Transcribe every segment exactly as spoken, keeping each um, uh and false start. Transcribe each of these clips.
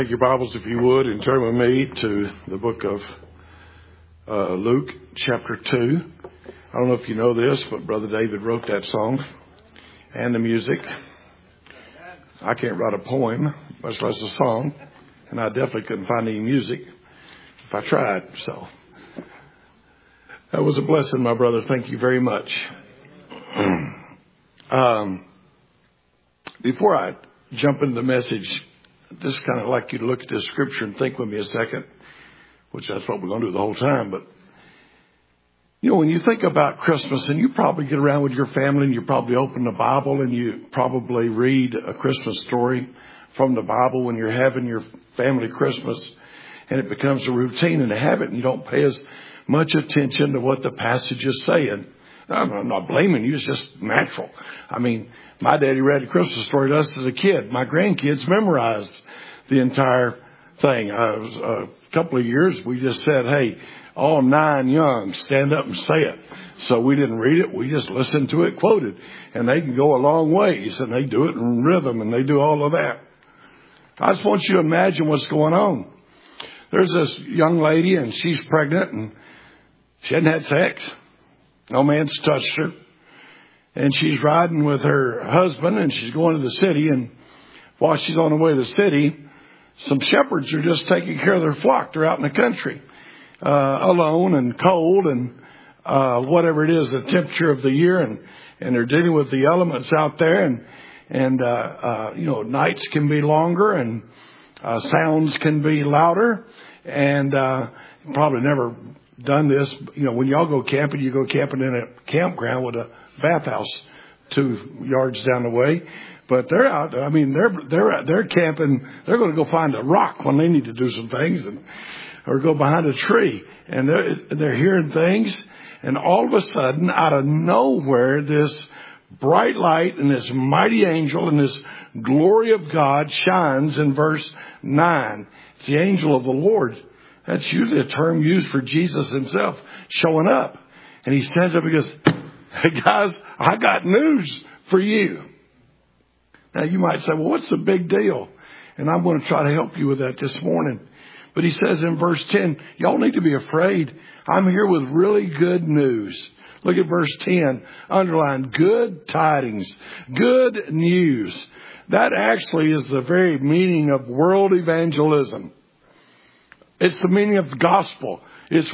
Take your Bibles, if you would, and turn with me to the book of uh, Luke, chapter two. I don't know if you know this, but Brother David wrote that song and the music. I can't write a poem, much less a song, and I definitely couldn't find any music if I tried. So that was a blessing, my brother. Thank you very much. um, before I jump into the message, just kind of like you to look at this scripture and think with me a second, which that's what we're going to do the whole time. But, you know, when you think about Christmas, and you probably get around with your family and you probably open the Bible and you probably read a Christmas story from the Bible when you're having your family Christmas, and it becomes a routine and a habit, and you don't pay as much attention to what the passage is saying. I'm not blaming you. It's just natural. I mean, my daddy read a Christmas story to us as a kid. My grandkids memorized the entire thing. Uh, it was a couple of years, we just said, hey, all nine young, stand up and say it. So we didn't read it. We just listened to it quoted. And they can go a long ways, and they do it in rhythm, and they do all of that. I just want you to imagine what's going on. There's this young lady, and she's pregnant, and she hadn't had sex. No man's touched her. And she's riding with her husband, and she's going to the city. And while she's on the way to the city, some shepherds are just taking care of their flock. They're out in the country, uh, alone and cold and uh, whatever it is, the temperature of the year. And, and they're dealing with the elements out there. And, and uh, uh, you know, nights can be longer, and uh, sounds can be louder. And uh, probably never done this. You know, when y'all go camping, you go camping in a campground with a bathhouse two yards down the way. But they're out. I mean, they're they're they're camping. They're going to go find a rock when they need to do some things, and or go behind a tree. And they're they're hearing things. And all of a sudden, out of nowhere, this bright light and this mighty angel and this glory of God shines in verse nine. It's the angel of the Lord. That's usually a term used for Jesus himself showing up. And he stands up and goes, hey guys, I got news for you. Now you might say, well, what's the big deal? And I'm going to try to help you with that this morning. But he says in verse ten, y'all need to be afraid. I'm here with really good news. Look at verse ten, underline good tidings, good news. That actually is the very meaning of world evangelism. It's the meaning of the gospel. It's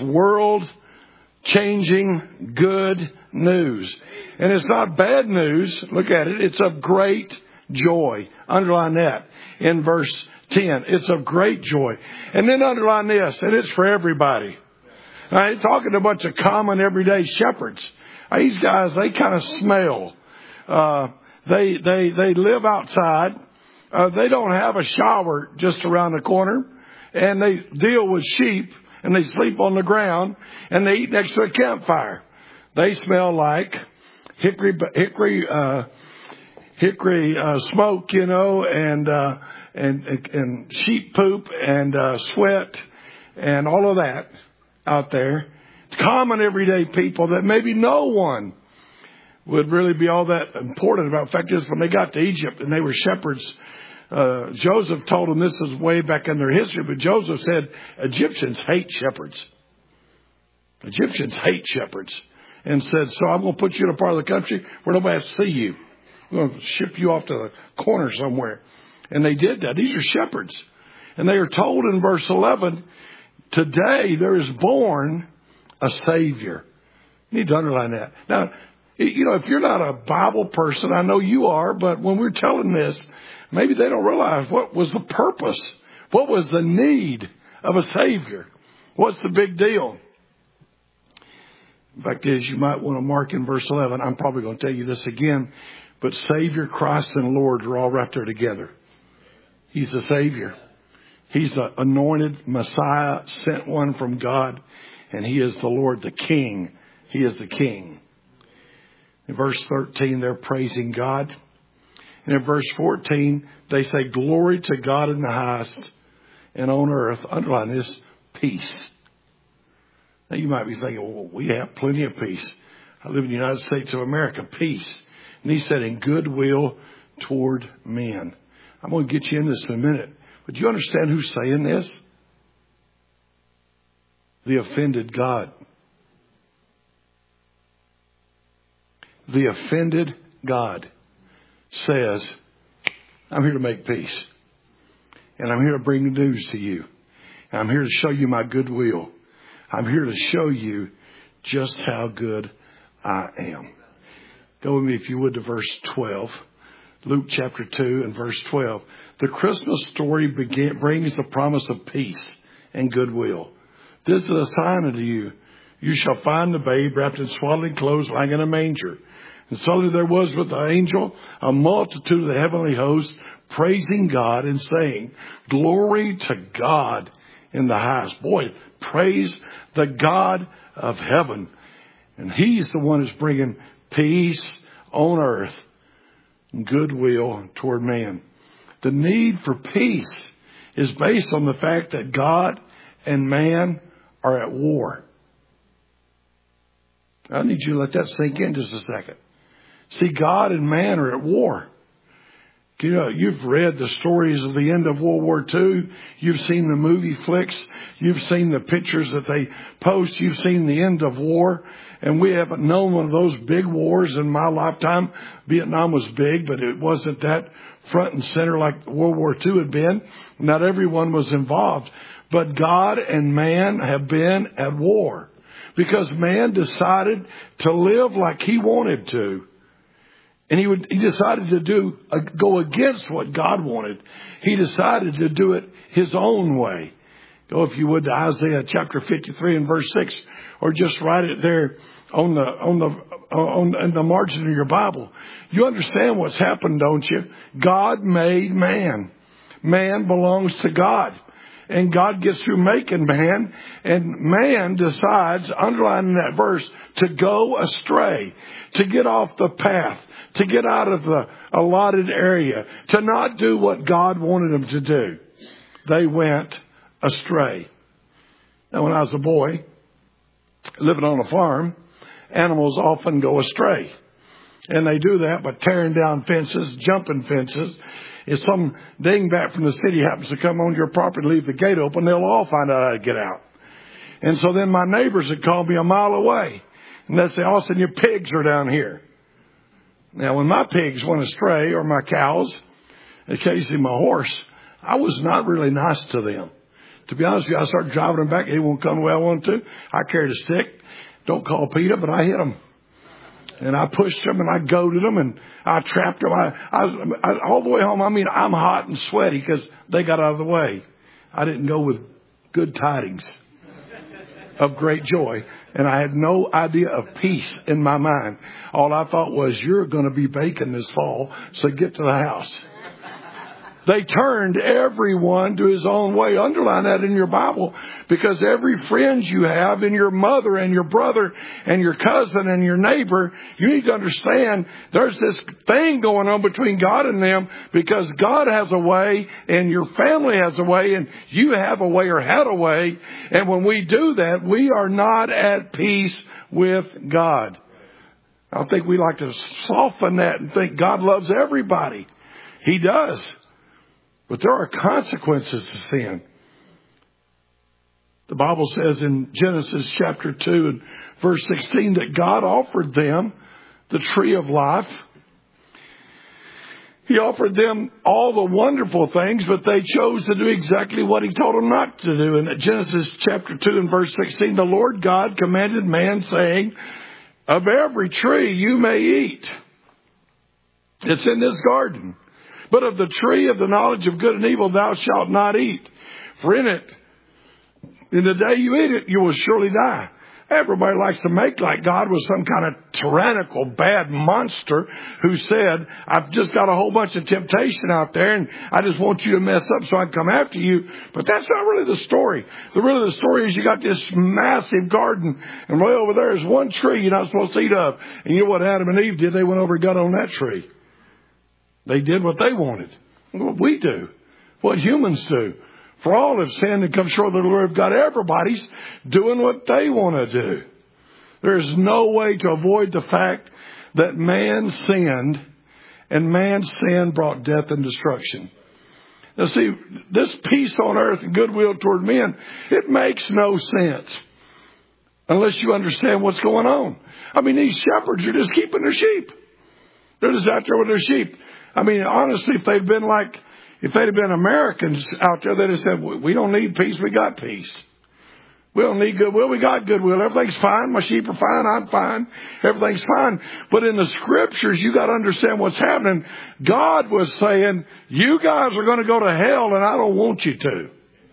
world-changing good news. And it's not bad news. Look at it. It's of great joy. Underline that in verse ten. It's of great joy. And then underline this, and it's for everybody. Now, it's talking to a bunch of common everyday shepherds. Now, these guys, they kind of smell. Uh, they, they, they live outside. Uh, they don't have a shower just around the corner. And they deal with sheep, and they sleep on the ground, and they eat next to a campfire. They smell like hickory, hickory, uh, hickory uh, smoke, you know, and uh, and and sheep poop and uh, sweat and all of that out there. Common everyday people that maybe no one would really be all that important about. In fact, is when they got to Egypt and they were shepherds. Uh, Joseph told them, this is way back in their history, but Joseph said, Egyptians hate shepherds. Egyptians hate shepherds. And said, so I'm going to put you in a part of the country where nobody has to see you. I'm going to ship you off to the corner somewhere. And they did that. These are shepherds. And they are told in verse eleven, today there is born a Savior. You need to underline that. Now, you know, if you're not a Bible person, I know you are, but when we're telling this, maybe they don't realize what was the purpose. What was the need of a Savior? What's the big deal? The fact is, you might want to mark in verse eleven. I'm probably going to tell you this again. But Savior, Christ, and Lord are all right there together. He's the Savior. He's the anointed Messiah, sent one from God. And He is the Lord, the King. He is the King. In verse thirteen, they're praising God. And in verse fourteen, they say, glory to God in the highest, and on earth, underline this, peace. Now you might be thinking, well, we have plenty of peace. I live in the United States of America, peace. And he said, in goodwill toward men. I'm going to get you into this in a minute. But do you understand who's saying this? The offended God. The offended God says, I'm here to make peace. And I'm here to bring the news to you. And I'm here to show you my goodwill. I'm here to show you just how good I am. Go with me, if you would, to verse twelve. Luke chapter two and verse twelve. The Christmas story begin, brings the promise of peace and goodwill. This is a sign unto you. You shall find the babe wrapped in swaddling clothes, lying in a manger. And suddenly there was with the angel a multitude of the heavenly host, praising God and saying, glory to God in the highest. Boy, praise the God of heaven. And He's the one who's bringing peace on earth and goodwill toward man. The need for peace is based on the fact that God and man are at war. I need you to let that sink in just a second. See, God and man are at war. You know, you've read the stories of the end of World War Two. You've seen the movie flicks. You've seen the pictures that they post. You've seen the end of war. And we haven't known one of those big wars in my lifetime. Vietnam was big, but it wasn't that front and center like World War Two had been. Not everyone was involved. But God and man have been at war because man decided to live like he wanted to. And he would, he decided to do, uh, go against what God wanted. He decided to do it his own way. Go, if you would, to Isaiah chapter fifty-three and verse six, or just write it there on the, on the, on, in the margin of your Bible. You understand what's happened, don't you? God made man. Man belongs to God. And God gets through making man, and man decides, underlining that verse, to go astray, to get off the path, to get out of the allotted area, to not do what God wanted them to do. They went astray. Now, when I was a boy, living on a farm, animals often go astray. And they do that by tearing down fences, jumping fences. If some dingbat from the city happens to come on your property, leave the gate open, they'll all find out how to get out. And so then my neighbors would call me a mile away. And they'd say, Austin, your pigs are down here. Now, when my pigs went astray, or my cows, occasionally my horse, I was not really nice to them. To be honest with you, I started driving them back. They won't come the way I want to. I carried a stick. Don't call PETA, but I hit them. And I pushed them and I goaded them and I trapped them. I, I, I all the way home. I mean, I'm hot and sweaty because they got out of the way. I didn't go with good tidings of great joy. And I had no idea of peace in my mind. All I thought was, you're going to be baking this fall, so get to the house. They turned everyone to his own way. Underline that in your Bible, because every friend you have, and your mother and your brother and your cousin and your neighbor, you need to understand there's this thing going on between God and them, because God has a way and your family has a way and you have a way or had a way. And when we do that, we are not at peace with God. I think we like to soften that and think God loves everybody. He does. But there are consequences to sin. The Bible says in Genesis chapter two and verse sixteen that God offered them the tree of life. He offered them all the wonderful things, but they chose to do exactly what He told them not to do. In Genesis chapter two and verse sixteen, the Lord God commanded man, saying, of every tree you may eat. It's in this garden. But of the tree of the knowledge of good and evil thou shalt not eat. For in it, in the day you eat it, you will surely die. Everybody likes to make like God was some kind of tyrannical, bad monster who said, I've just got a whole bunch of temptation out there and I just want you to mess up so I can come after you. But that's not really the story. The really the story is you got this massive garden and right over there is one tree you're not supposed to eat of. And you know what Adam and Eve did? They went over and got on that tree. They did what they wanted. What we do. What humans do. For all have sinned and come short of the glory of God. Everybody's doing what they want to do. There is no way to avoid the fact that man sinned, and man's sin brought death and destruction. Now see, this peace on earth and goodwill toward men, it makes no sense unless you understand what's going on. I mean, these shepherds are just keeping their sheep. They're just out there with their sheep. I mean, honestly, if they'd been like, if they'd have been Americans out there, they'd have said, we don't need peace, we got peace. We don't need goodwill, we got goodwill. Everything's fine, my sheep are fine, I'm fine, everything's fine. But in the scriptures, you got to understand what's happening. God was saying, you guys are going to go to hell, and I don't want you to.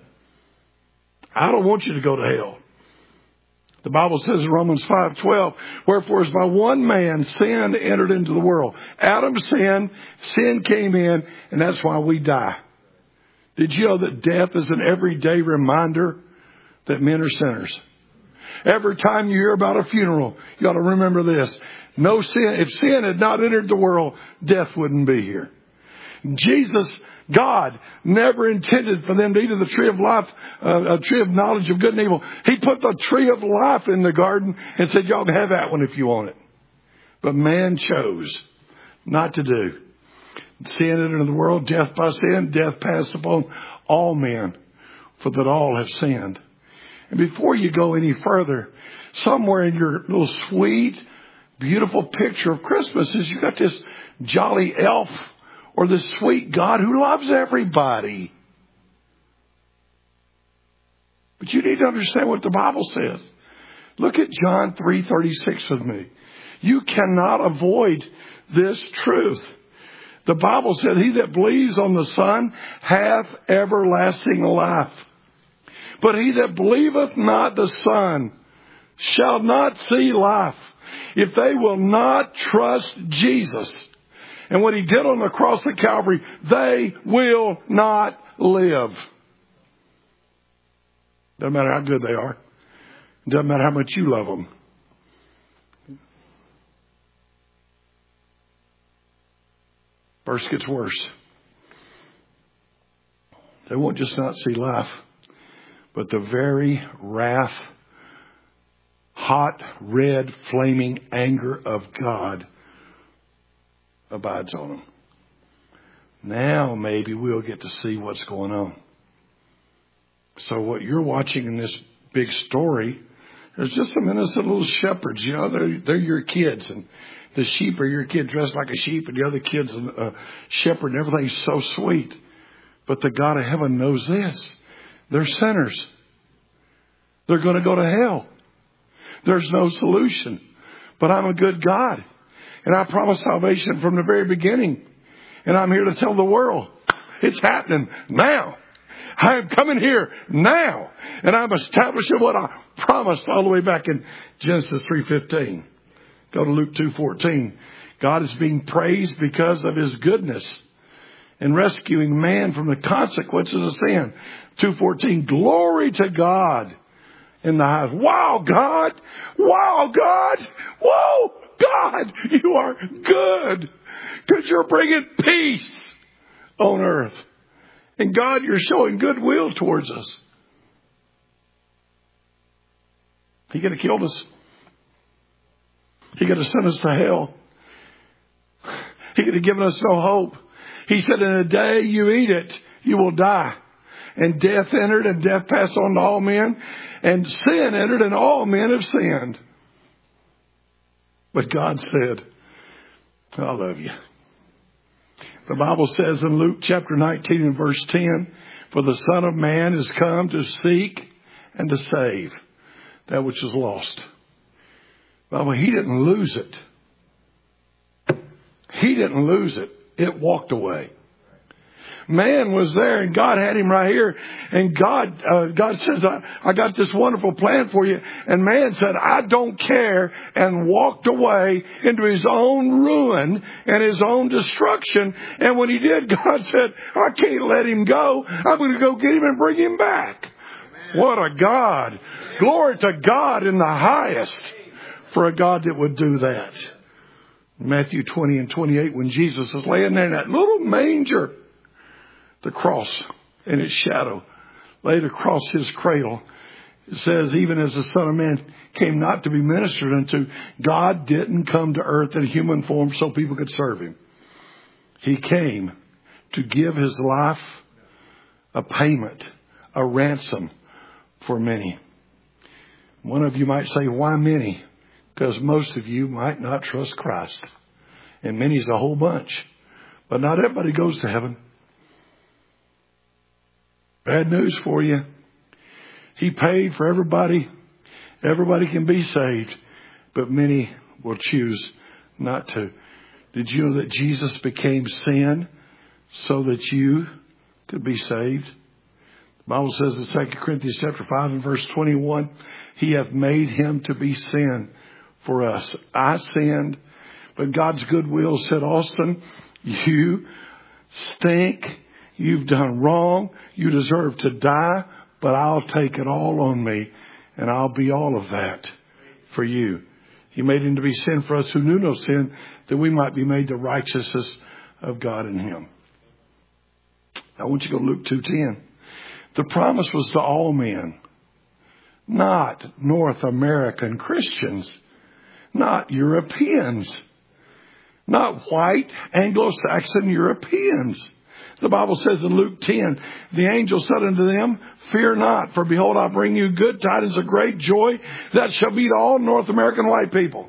I don't want you to go to hell. The Bible says in Romans five twelve, wherefore as by one man sin entered into the world. Adam sinned, sin came in, and that's why we die. Did you know that death is an everyday reminder that men are sinners? Every time you hear about a funeral, you ought to remember this. No sin, if sin had not entered the world, death wouldn't be here. Jesus, God, never intended for them to eat of the tree of life, uh, a tree of knowledge of good and evil. He put the tree of life in the garden and said, y'all can have that one if you want it. But man chose not to do. Sin entered into the world, death by sin, death passed upon all men, for that all have sinned. And before you go any further, somewhere in your little sweet, beautiful picture of Christmas is you got this jolly elf or this sweet God who loves everybody. But you need to understand what the Bible says. Look at John three thirty-six with me. You cannot avoid this truth. The Bible says, he that believes on the Son hath everlasting life. But he that believeth not the Son shall not see life, if they will not trust Jesus. And what he did on the cross of Calvary, they will not live. Doesn't matter how good they are. Doesn't matter how much you love them. Verse gets worse. They won't just not see life, but the very wrath, hot, red, flaming anger of God abides on them. Now maybe we'll get to see what's going on. So what you're watching in this big story, there's just some innocent little shepherds. You know, they're, they're your kids, and the sheep are your kid dressed like a sheep, and the other kid's a shepherd, and everything's so sweet. But the God of heaven knows this. They're sinners. They're going to go to hell. There's no solution. But I'm a good God. And I promise salvation from the very beginning. And I'm here to tell the world, it's happening now. I am coming here now. And I'm establishing what I promised all the way back in Genesis three fifteen. Go to Luke two fourteen. God is being praised because of his goodness in rescuing man from the consequences of sin. two fourteen. Glory to God in the highest. Wow, God. Wow, God. Whoa, God. You are good. Because you're bringing peace on earth. And God, you're showing goodwill towards us. He could have killed us. He could have sent us to hell. He could have given us no hope. He said, in the day you eat it, you will die. And death entered, and death passed on to all men. And sin entered, and all men have sinned. But God said, I love you. The Bible says in Luke chapter nineteen and verse ten, for the Son of Man is come to seek and to save that which is lost. Well, he didn't lose it. He didn't lose it. It walked away. Man was there, and God had him right here. And God, uh, God says, I, I got this wonderful plan for you. And man said, I don't care, and walked away into his own ruin and his own destruction. And when he did, God said, I can't let him go. I'm going to go get him and bring him back. Amen. What a God. Glory to God in the highest for a God that would do that. Matthew twenty and twenty-eight, when Jesus was laying there in that little manger, the cross and its shadow laid across his cradle. It says, even as the Son of Man came not to be ministered unto, God didn't come to earth in human form so people could serve him. He came to give his life a payment, a ransom for many. One of you might say, why many? Because most of you might not trust Christ. And many's a whole bunch. But not everybody goes to heaven. Bad news for you. He paid for everybody. Everybody can be saved. But many will choose not to. Did you know that Jesus became sin so that you could be saved? The Bible says in Second Corinthians chapter five and verse twenty-one, He hath made him to be sin for us. I sinned, but God's goodwill said, Austin, you stink. You've done wrong. You deserve to die, but I'll take it all on me, and I'll be all of that for you. He made him to be sin for us who knew no sin, that we might be made the righteousness of God in him. I want you to go to Luke two ten. The promise was to all men, not North American Christians, not Europeans, not white Anglo-Saxon Europeans. The Bible says in Luke ten, the angel said unto them, fear not, for behold, I bring you good tidings of great joy that shall be to all North American white people.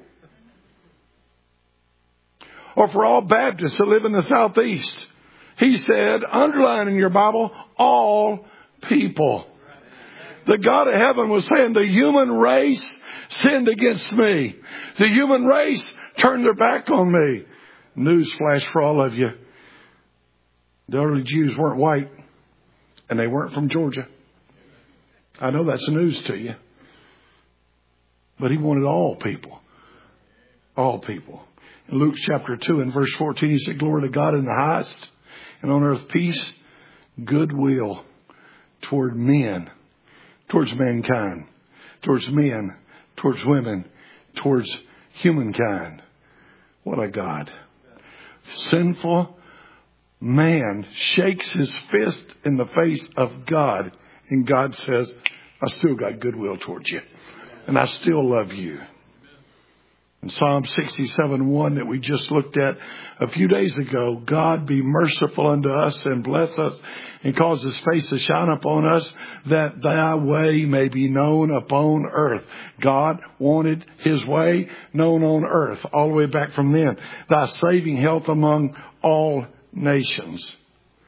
Or for all Baptists that live in the Southeast. He said, underline in your Bible, all people. The God of heaven was saying the human race sinned against me. The human race turned their back on me. Newsflash for all of you. The early Jews weren't white, and they weren't from Georgia. I know that's news to you. But he wanted all people. All people. In Luke chapter two and verse fourteen, he said, glory to God in the highest, and on earth peace, goodwill toward men, towards mankind, towards men, towards women, towards humankind. What a God. Sinful man shakes his fist in the face of God, and God says, I still got goodwill towards you, and I still love you. In Psalm sixty-seven one that we just looked at a few days ago, God be merciful unto us and bless us and cause his face to shine upon us, that thy way may be known upon earth. God wanted his way known on earth all the way back from then. Thy saving health among all nations.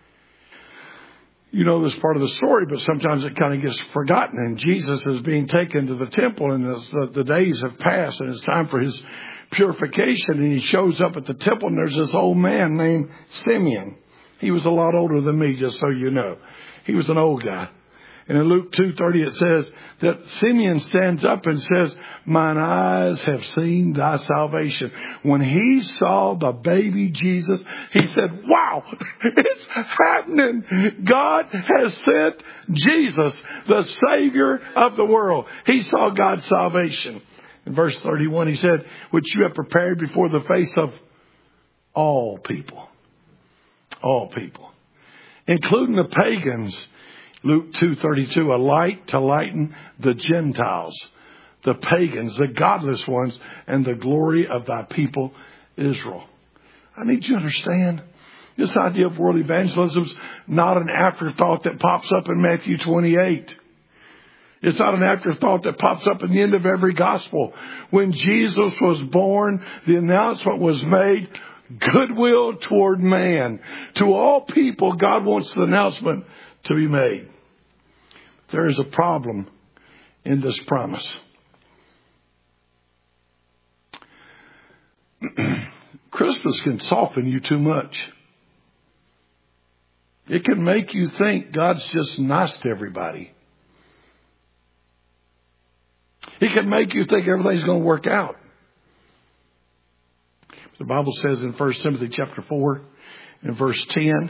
You know this part of the story, but sometimes it kind of gets forgotten. And Jesus is being taken to the temple, and the, the days have passed, and it's time for his purification. And he shows up at the temple, and there's this old man named Simeon. He was a lot older than me, just so you know. He was an old guy. And in Luke two thirty it says that Simeon stands up and says, mine eyes have seen thy salvation. When he saw the baby Jesus, he said, wow, it's happening. God has sent Jesus, the Savior of the world. He saw God's salvation. In verse thirty-one, he said, which you have prepared before the face of all people. All people. Including the pagans. Luke two thirty-two, a light to lighten the Gentiles, the pagans, the godless ones, and the glory of thy people Israel. I need you to understand, this idea of world evangelism is not an afterthought that pops up in Matthew twenty-eight. It's not an afterthought that pops up in the end of every gospel. When Jesus was born, the announcement was made, goodwill toward man. To all people, God wants the announcement to be made. There is a problem in this promise. Christmas can soften you too much. It can make you think God's just nice to everybody. It can make you think everything's going to work out. The Bible says in First Timothy chapter four and verse ten,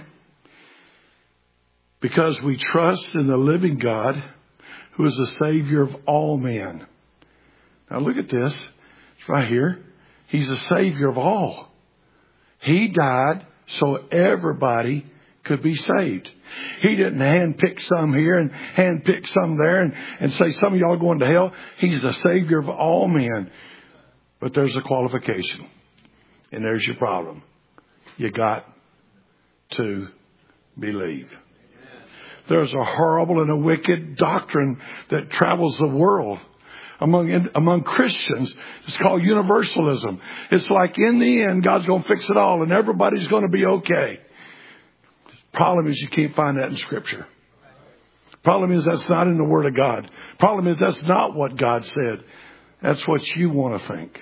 because we trust in the living God, who is the Savior of all men. Now look at this. It's right here. He's the Savior of all. He died so everybody could be saved. He didn't handpick some here and handpick some there and, and say some of y'all are going to hell. He's the Savior of all men. But there's a qualification. And there's your problem. You got to believe. There's a horrible and a wicked doctrine that travels the world among among Christians. It's called universalism. It's like in the end, God's going to fix it all and everybody's going to be okay. Problem is you can't find that in Scripture. Problem is that's not in the Word of God. Problem is that's not what God said. That's what you want to think.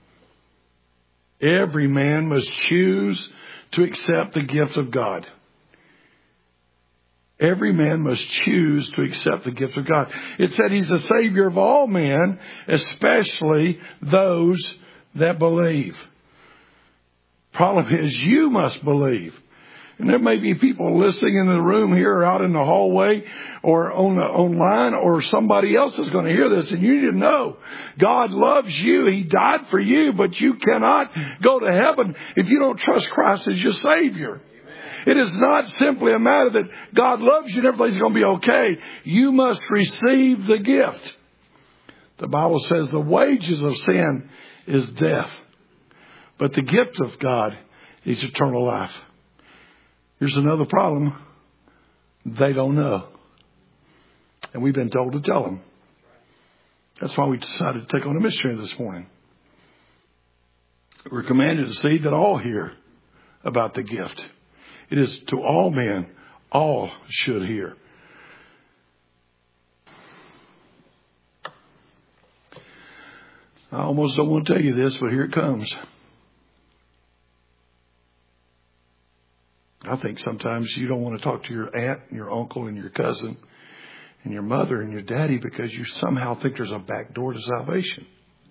Every man must choose to accept the gift of God. Every man must choose to accept the gift of God. It said He's the Savior of all men, especially those that believe. Problem is you must believe. And there may be people listening in the room here or out in the hallway or on the, online, or somebody else is going to hear this, and you need to know God loves you. He died for you, but you cannot go to heaven if you don't trust Christ as your Savior. Amen. It is not simply a matter that God loves you and everything's going to be okay. You must receive the gift. The Bible says the wages of sin is death, but the gift of God is eternal life. Here's another problem. They don't know. And we've been told to tell them. That's why we decided to take on a mystery this morning. We're commanded to see that all hear about the gift. It is to all men, all should hear. I almost don't want to tell you this, but here it comes. I think sometimes you don't want to talk to your aunt and your uncle and your cousin and your mother and your daddy because you somehow think there's a back door to salvation.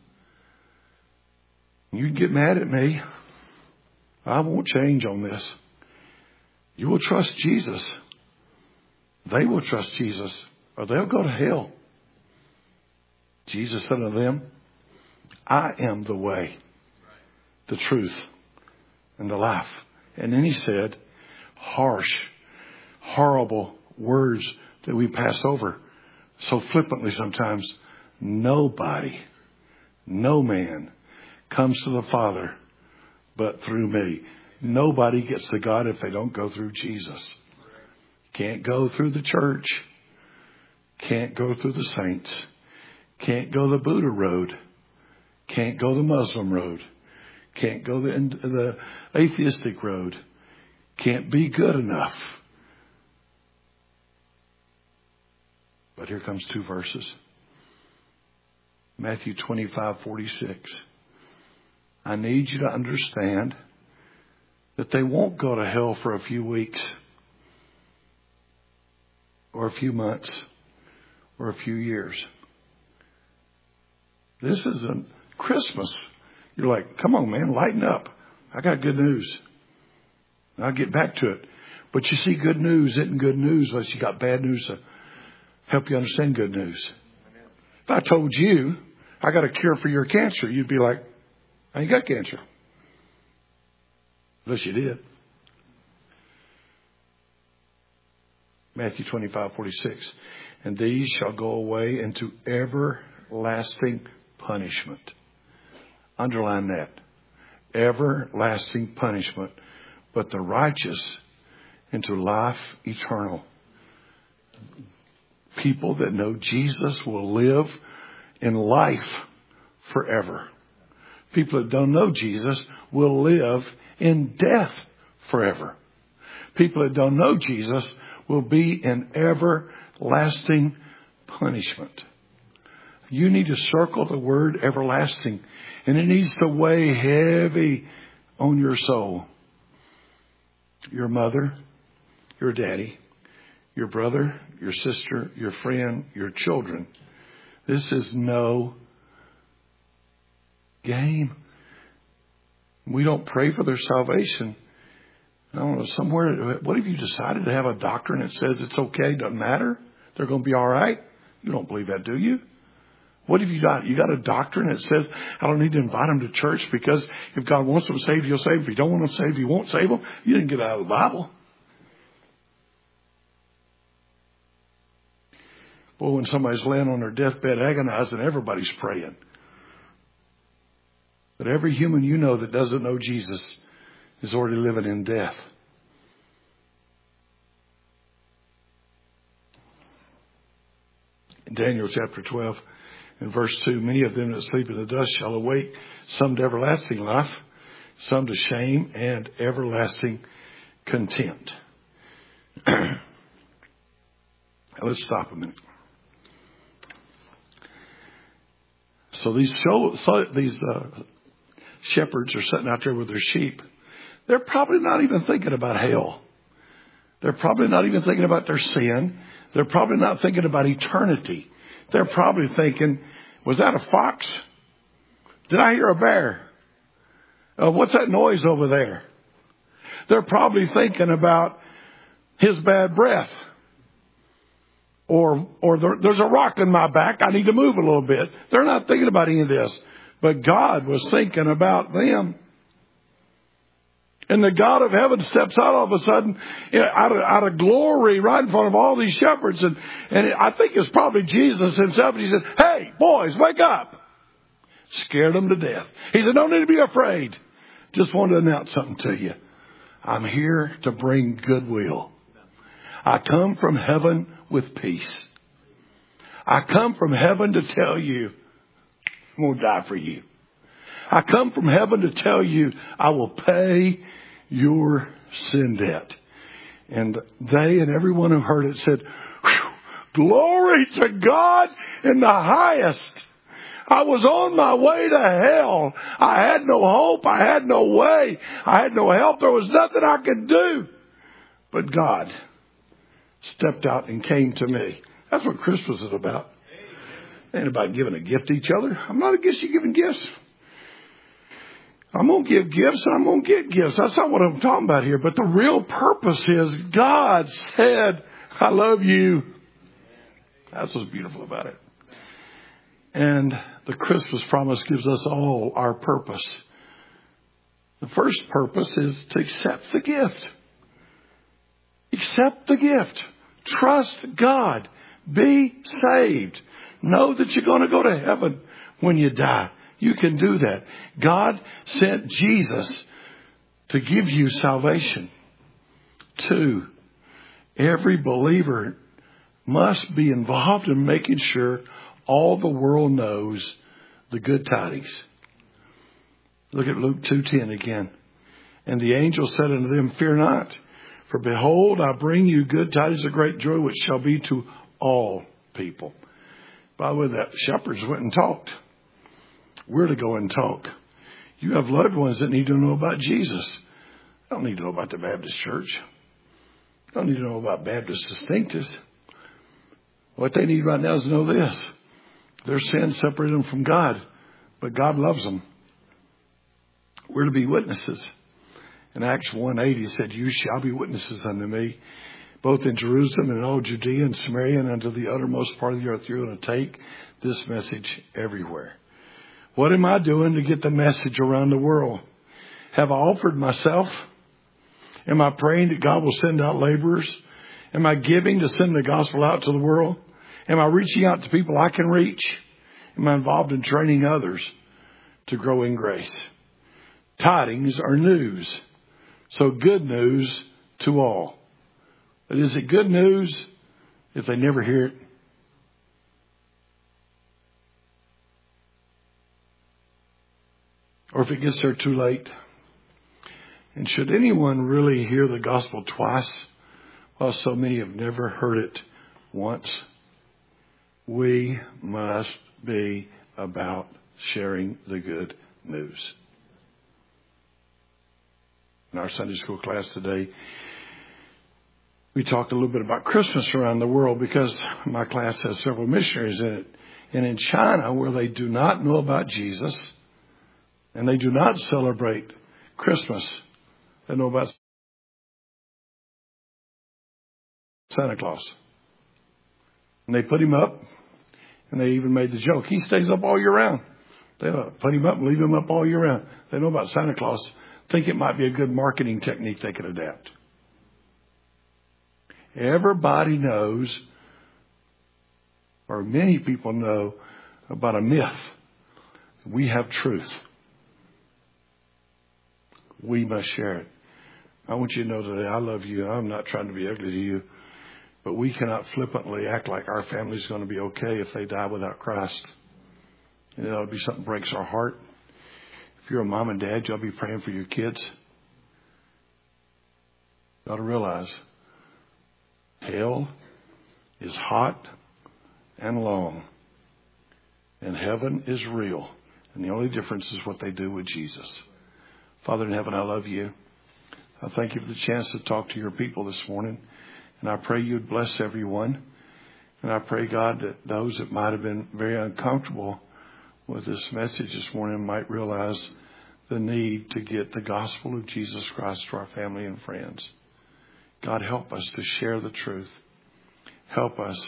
You can get mad at me. I won't change on this. You will trust Jesus. They will trust Jesus, or they'll go to hell. Jesus said unto them, I am the way, the truth, and the life. And then He said, harsh, horrible words that we pass over so flippantly sometimes. Nobody, no man comes to the Father but through me. Nobody gets to God if they don't go through Jesus. Can't go through the church. Can't go through the saints. Can't go the Buddha road. Can't go the Muslim road. Can't go the, the atheistic road. Can't be good enough. But here comes two verses. Matthew twenty-five forty-six. I need you to understand that they won't go to hell for a few weeks or a few months or a few years. This isn't Christmas. You're like, come on, man, lighten up. I got good news. I'll get back to it. But you see, good news isn't good news unless you got bad news to help you understand good news. If I told you I got a cure for your cancer, you'd be like, I ain't got cancer. Unless you did. Matthew twenty-five forty-six. And these shall go away into everlasting punishment. Underline that. Everlasting punishment. But the righteous into life eternal. People that know Jesus will live in life forever. People that don't know Jesus will live in death forever. People that don't know Jesus will be in everlasting punishment. You need to circle the word everlasting, and it needs to weigh heavy on your soul. Your mother, your daddy, your brother, your sister, your friend, your children. This is no game. We don't pray for their salvation. I don't know, somewhere, what if you decided to have a doctrine that says it's okay, doesn't matter, they're going to be all right? You don't believe that, do you? What have you got? You got a doctrine that says, I don't need to invite them to church because if God wants them saved, He'll save them. If He don't want them saved, He won't save them. You didn't get out of the Bible. Boy, when somebody's laying on their deathbed agonizing, everybody's praying. But every human you know that doesn't know Jesus is already living in death. In Daniel chapter twelve and verse two, many of them that sleep in the dust shall awake, some to everlasting life, some to shame and everlasting contempt. Now let's stop a minute. So these show, so these uh, shepherds are sitting out there with their sheep. They're probably not even thinking about hell. They're probably not even thinking about their sin. They're probably not thinking about eternity. They're probably thinking, was that a fox? Did I hear a bear? Uh, what's that noise over there? They're probably thinking about his bad breath. Or, or there, there's a rock in my back. I need to move a little bit. They're not thinking about any of this. But God was thinking about them. And the God of heaven steps out all of a sudden, you know, out, of, out of glory right in front of all these shepherds. And, and I think it's probably Jesus himself. And he said, hey, boys, wake up. Scared them to death. He said, don't need to be afraid. Just wanted to announce something to you. I'm here to bring goodwill. I come from heaven with peace. I come from heaven to tell you, I'm going to die for you. I come from heaven to tell you, I will pay your sin debt. And they and everyone who heard it said, glory to God in the highest. I was on my way to hell. I had no hope. I had no way. I had no help. There was nothing I could do. But God stepped out and came to me. That's what Christmas is about. It ain't about giving a gift to each other. I'm not against you giving gifts. I'm going to give gifts and I'm going to get gifts. That's not what I'm talking about here. But the real purpose is God said, I love you. That's what's beautiful about it. And the Christmas promise gives us all our purpose. The first purpose is to accept the gift. Accept the gift. Trust God. Be saved. Know that you're going to go to heaven when you die. You can do that. God sent Jesus to give you salvation. Two, every believer must be involved in making sure all the world knows the good tidings. Look at Luke two ten again. And the angel said unto them, fear not, for behold, I bring you good tidings of great joy, which shall be to all people. By the way, that shepherds went and talked. We're to go and talk. You have loved ones that need to know about Jesus. They don't need to know about the Baptist church. They don't need to know about Baptist distinctives. What they need right now is to know this. Their sin separated them from God, but God loves them. We're to be witnesses. In Acts one eight, he said, you shall be witnesses unto me, both in Jerusalem and in all Judea and Samaria and unto the uttermost part of the earth. You're going to take this message everywhere. What am I doing to get the message around the world? Have I offered myself? Am I praying that God will send out laborers? Am I giving to send the gospel out to the world? Am I reaching out to people I can reach? Am I involved in training others to grow in grace? Tidings are news. So good news to all. But is it good news if they never hear it? Or if it gets there too late? And should anyone really hear the gospel twice, while so many have never heard it once? We must be about sharing the good news. In our Sunday school class today, we talked a little bit about Christmas around the world because my class has several missionaries in it. And in China, where they do not know about Jesus and they do not celebrate Christmas, they know about Santa Claus. And they put him up, and they even made the joke. He stays up all year round. They put him up and leave him up all year round. They know about Santa Claus. Think it might be a good marketing technique they could adapt. Everybody knows, or many people know, about a myth. We have truth. We must share it. I want you to know today, I love you. I'm not trying to be ugly to you. But we cannot flippantly act like our family's going to be okay if they die without Christ. And that'll be something that breaks our heart. If you're a mom and dad, you'll be praying for your kids. You ought to realize hell is hot and long. And heaven is real. And the only difference is what they do with Jesus. Father in heaven, I love you. I thank you for the chance to talk to your people this morning. And I pray you'd bless everyone. And I pray, God, that those that might have been very uncomfortable with this message this morning might realize the need to get the gospel of Jesus Christ to our family and friends. God, help us to share the truth. Help us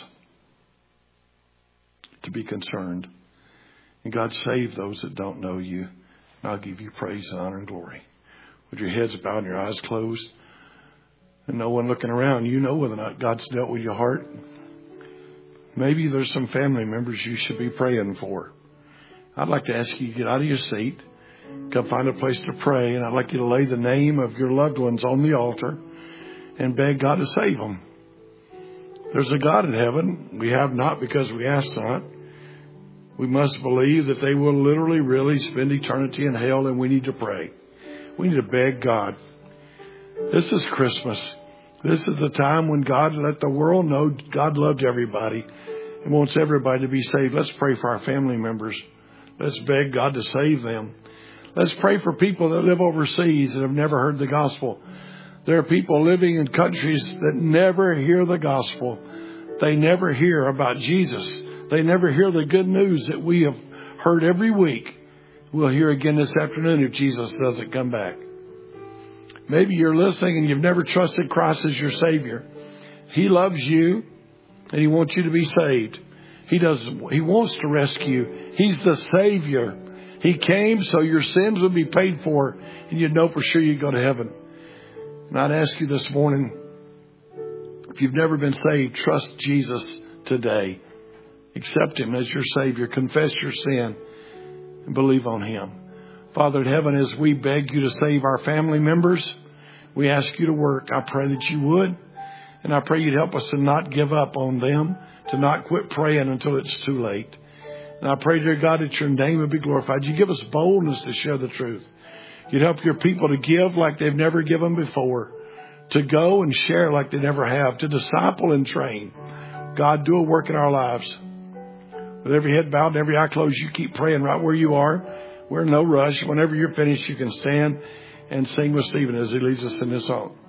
to be concerned. And God, save those that don't know you. And I'll give you praise and honor and glory. With your heads bowed and your eyes closed and no one looking around, you know whether or not God's dealt with your heart. Maybe there's some family members you should be praying for. I'd like to ask you to get out of your seat, come find a place to pray, and I'd like you to lay the name of your loved ones on the altar and beg God to save them. There's a God in heaven. We have not because we ask not. We must believe that they will literally, really spend eternity in hell, and we need to pray. We need to beg God. This is Christmas. This is the time when God let the world know God loved everybody and wants everybody to be saved. Let's pray for our family members. Let's beg God to save them. Let's pray for people that live overseas and have never heard the gospel. There are people living in countries that never hear the gospel. They never hear about Jesus. They never hear the good news that we have heard every week. We'll hear again this afternoon if Jesus doesn't come back. Maybe you're listening and you've never trusted Christ as your Savior. He loves you and He wants you to be saved. He does. He wants to rescue. He's the Savior. He came so your sins would be paid for and you'd know for sure you'd go to heaven. And I'd ask you this morning, if you've never been saved, trust Jesus today. Accept Him as your Savior. Confess your sin and believe on Him. Father in heaven, as we beg you to save our family members, we ask you to work. I pray that you would. And I pray you'd help us to not give up on them, to not quit praying until it's too late. And I pray, dear God, that your name would be glorified. You give us boldness to share the truth. You'd help your people to give like they've never given before, to go and share like they never have, to disciple and train. God, do a work in our lives. With every head bowed and every eye closed, you keep praying right where you are. We're in no rush. Whenever you're finished, you can stand and sing with Stephen as he leads us in this song.